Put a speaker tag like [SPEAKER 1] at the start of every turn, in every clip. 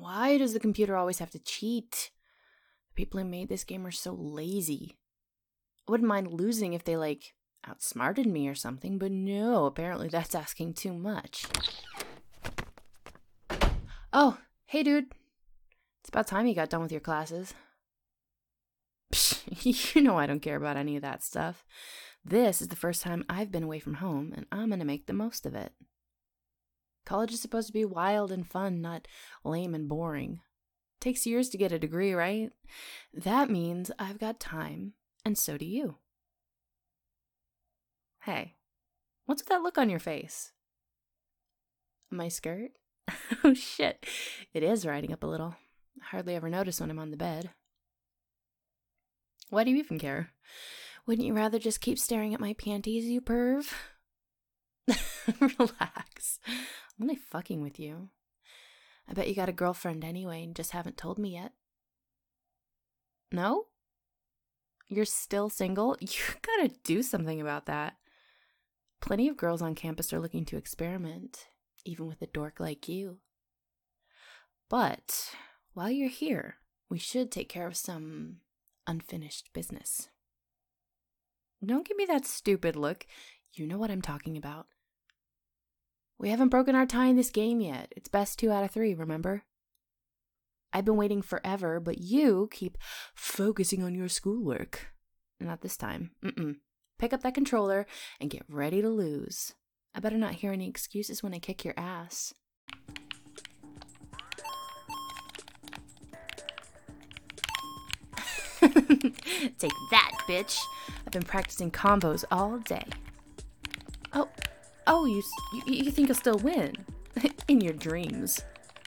[SPEAKER 1] Why does the computer always have to cheat? The people who made this game are so lazy. I wouldn't mind losing if they, like, outsmarted me or something, but no, apparently that's asking too much. Oh, hey dude. It's about time you got done with your classes. Psh, you know I don't care about any of that stuff. This is the first time I've been away from home, and I'm gonna make the most of it. College is supposed to be wild and fun, not lame and boring. Takes years to get a degree, right? That means I've got time, and so do you. Hey, what's with that look on your face? My skirt? Oh shit, it is riding up a little. I hardly ever notice when I'm on the bed. Why do you even care? Wouldn't you rather just keep staring at my panties, you perv? Relax. I'm only fucking with you. I bet you got a girlfriend anyway and just haven't told me yet. No? You're still single? You gotta do something about that. Plenty of girls on campus are looking to experiment, even with a dork like you. But while you're here, we should take care of some unfinished business. Don't give me that stupid look. You know what I'm talking about. We haven't broken our tie in this game yet. It's best 2 out of 3, remember? I've been waiting forever, but you keep focusing on your schoolwork. Not this time. Pick up that controller and get ready to lose. I better not hear any excuses when I kick your ass. Take that, bitch. I've been practicing combos all day. Oh, you think you'll still win? In your dreams.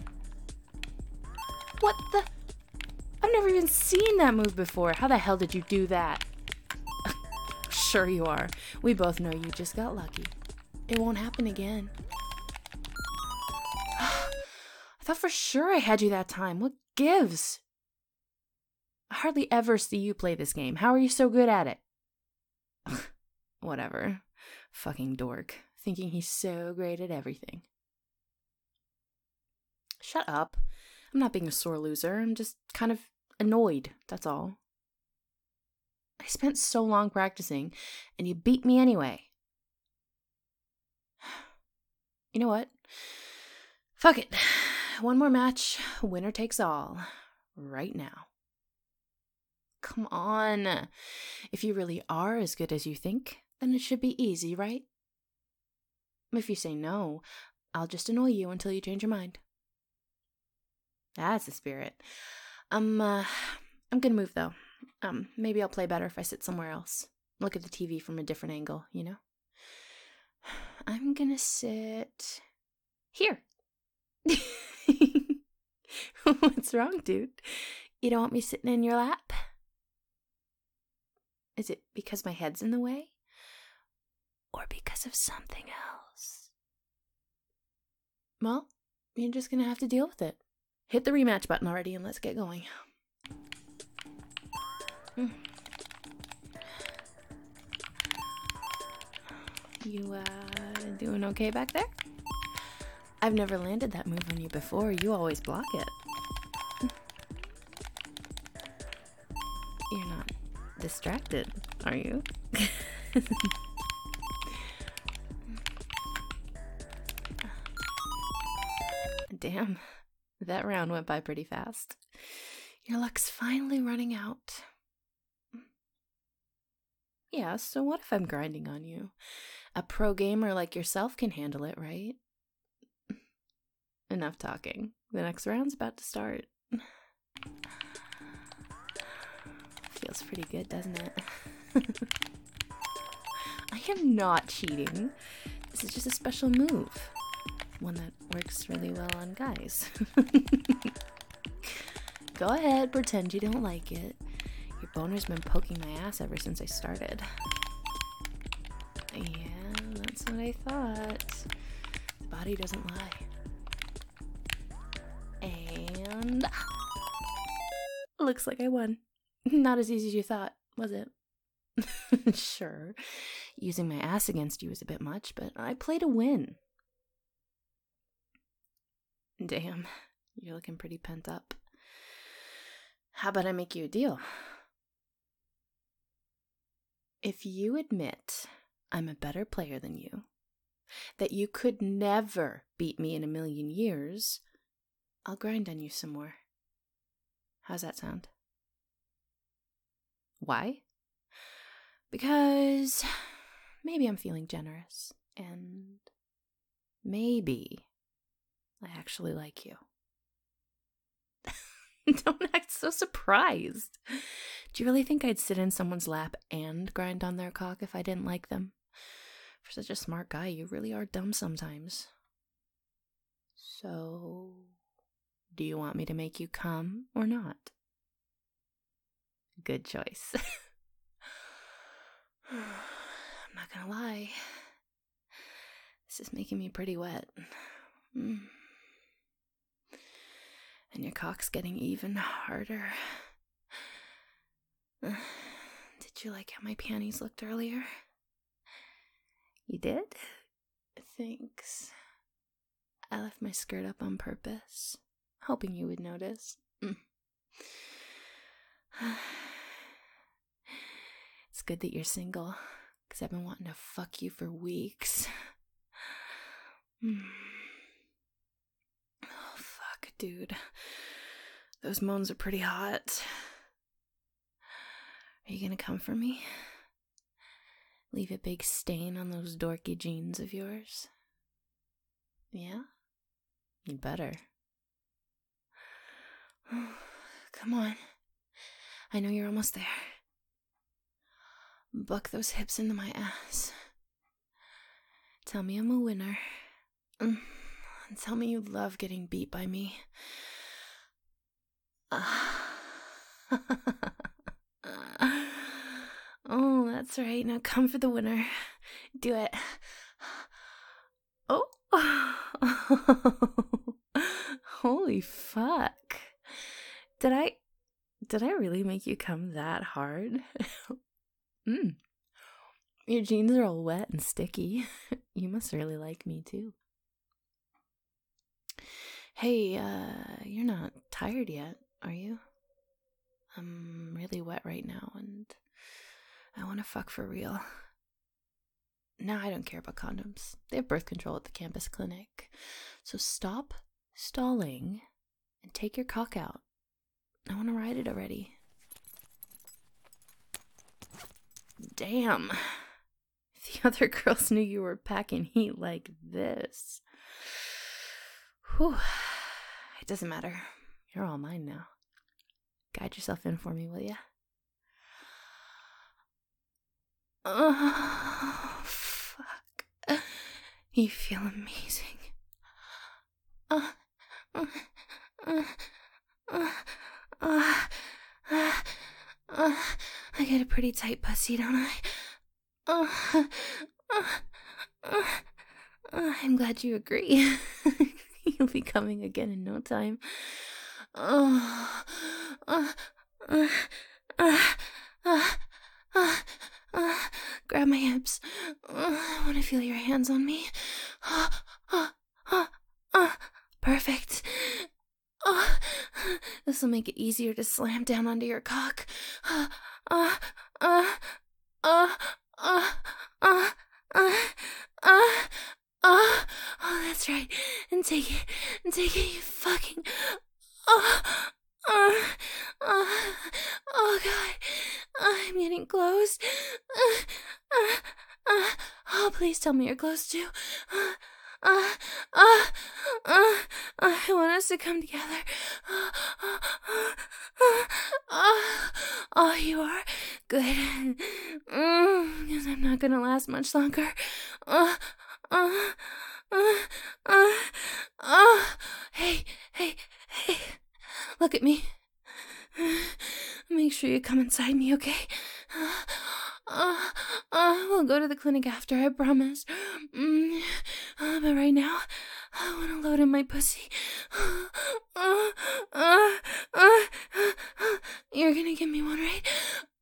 [SPEAKER 1] What the? I've never even seen that move before. How the hell did you do that? Sure you are. We both know you just got lucky. It won't happen again. I thought for sure I had you that time. What gives? I hardly ever see you play this game. How are you so good at it? Whatever. Fucking dork. Thinking he's so great at everything. Shut up. I'm not being a sore loser. I'm just kind of annoyed, that's all. I spent so long practicing, and you beat me anyway. You know what? Fuck it. One more match, winner takes all. Right now. Come on. If you really are as good as you think, then it should be easy, right? If you say no, I'll just annoy you until you change your mind. That's the spirit. I'm gonna move though. Maybe I'll play better if I sit somewhere else. Look at the TV from a different angle, you know? I'm gonna sit here. What's wrong, dude? You don't want me sitting in your lap? Is it because my head's in the way? Or because of something else? Well, you're just gonna have to deal with it. Hit the rematch button already and let's get going. You, doing okay back there? I've never landed that move on you before. You always block it. You're not distracted, are you? Damn, that round went by pretty fast. Your luck's finally running out. Yeah, so what if I'm grinding on you? A pro gamer like yourself can handle it, right? Enough talking. The next round's about to start. Feels pretty good, doesn't it? I am not cheating. This is just a special move. One that works really well on guys. Go ahead, pretend you don't like it. Your boner's been poking my ass ever since I started. Yeah, that's what I thought. The body doesn't lie. And looks like I won. Not as easy as you thought, was it? Sure, using my ass against you was a bit much, but I play to win. Damn, You're looking pretty pent up. How about I make you a deal? If you admit I'm a better player than you, that you could never beat me in a million years, I'll grind on you some more. How's that sound? Why? Because maybe I'm feeling generous, and maybe I actually like you. Don't act so surprised. Do you really think I'd sit in someone's lap and grind on their cock if I didn't like them? For such a smart guy, you really are dumb sometimes. So, do you want me to make you come or not? Good choice. I'm not gonna lie. This is making me pretty wet. And your cock's getting even harder. Did you like how my panties looked earlier? You did? Thanks. I left my skirt up on purpose, hoping you would notice. It's good that you're single, because I've been wanting to fuck you for weeks. Oh, fuck, dude. Those moans are pretty hot. Are you gonna come for me? Leave a big stain on those dorky jeans of yours? Yeah? You better. Come on. I know you're almost there. Buck those hips into my ass. Tell me I'm a winner. And tell me you love getting beat by me. Oh, that's right. Now come for the winner. Do it. Oh. Holy fuck. Did I really make you come that hard? Your jeans are all wet and sticky. You must really like me too. Hey, you're not tired yet, are you? I'm really wet right now and I want to fuck for real. Now I don't care about condoms. They have birth control at the campus clinic. So stop stalling and take your cock out. I want to ride it already. Damn. If the other girls knew you were packing heat like this. Whew. It doesn't matter. You're all mine now. Guide yourself in for me, will ya? Oh, fuck. You feel amazing. I get a pretty tight pussy, don't I? I'm glad you agree. You'll be coming again in no time. Grab my hips. I want to feel your hands on me. Perfect. This will make it easier to slam down onto your cock. Oh, that's right. And take it, you fucking. Oh God, I'm getting close. Oh, please tell me you're close too. I want us to come together. Oh, you are? Good. Because I'm not gonna last much longer. Hey. Look at me. Make sure you come inside me, okay? We'll go to the clinic after, I promise. But right now, I want to load in my pussy. You're gonna give me one, right?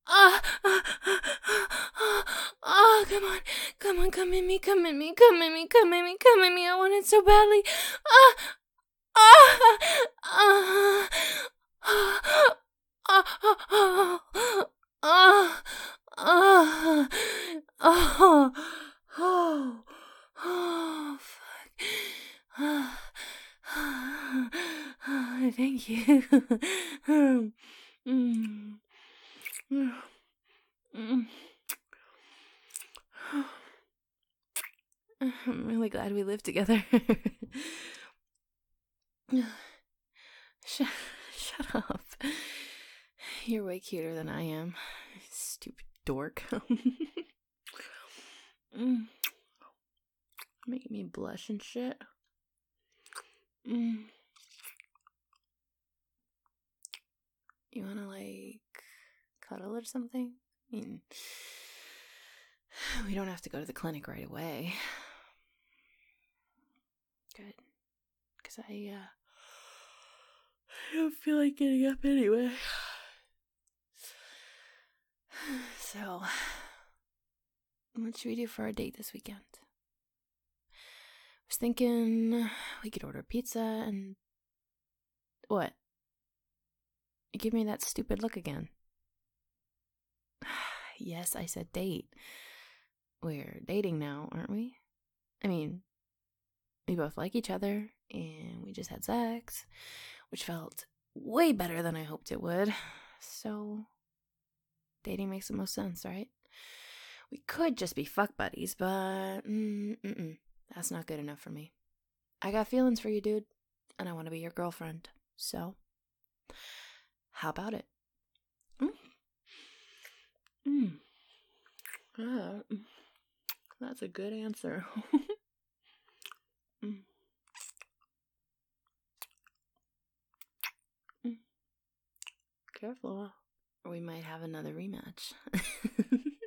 [SPEAKER 1] Come on, come in me. I want it so badly. Oh, oh, oh, oh, oh, fuck. Thank you. Mm. Mm. I'm really glad we live together. Shut, shut up. You're way cuter than I am. Stupid dork. Making me blush and shit. You wanna, like, cuddle or something? I mean, we don't have to go to the clinic right away. Good. Because I don't feel like getting up anyway. So, what should we do for our date this weekend? I was thinking we could order pizza and... What? You give me that stupid look again. Yes, I said date. We're dating now, aren't we? I mean, we both like each other, and we just had sex, which felt way better than I hoped it would. So, dating makes the most sense, right? We could just be fuck buddies, but that's not good enough for me. I got feelings for you, dude, and I want to be your girlfriend. So, how about it? That's a good answer. Careful, or we might have another rematch.